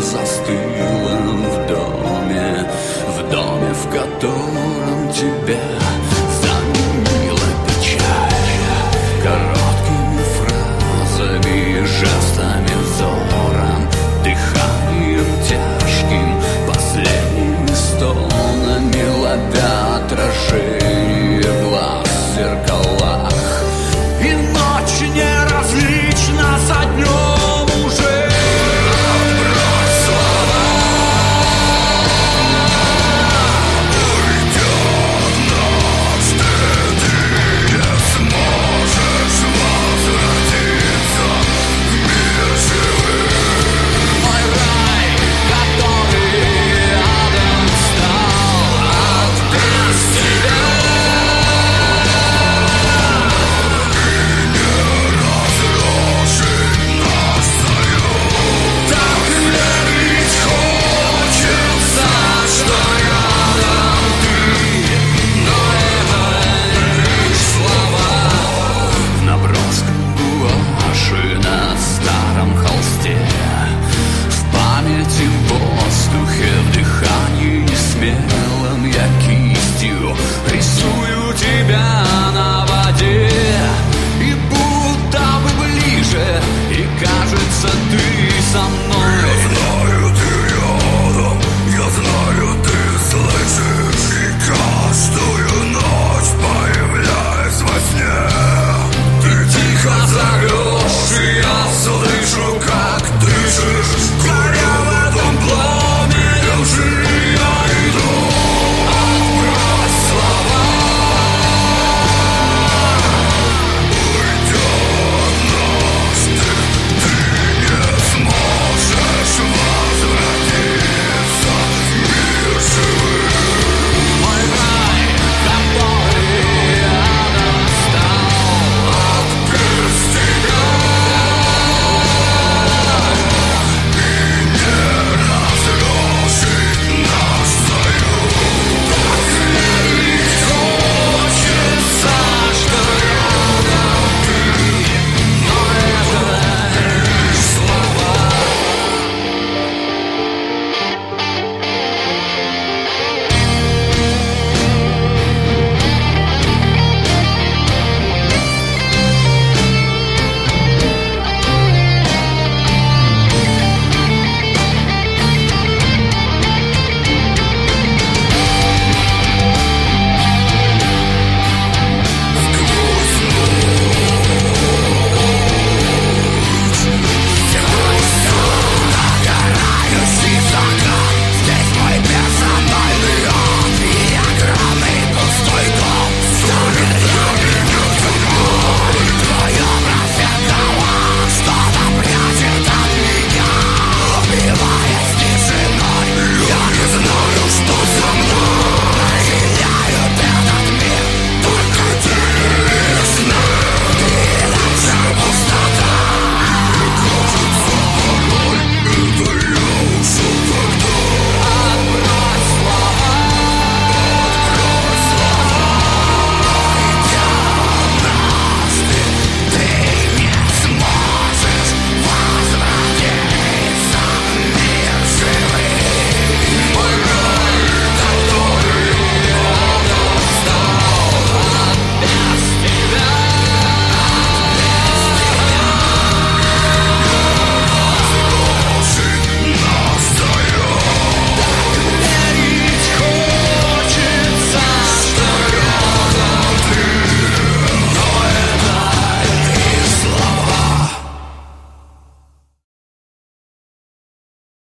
застыла в доме, в котором тебя заменила печаль. Короткими фразами, жестами, взором, дыханием тяжким, последними стонами, ловя отражение глаз в зеркалах. И ночь не различна со днем уже. Отбрось слова, уйдет ночь, ты не сможешь возвратиться в мир живых. Мой рай, который адом стал без тебя. В дыхании смелым я кистью рисую тебя на воде. И будто бы ближе, и кажется, ты со мной.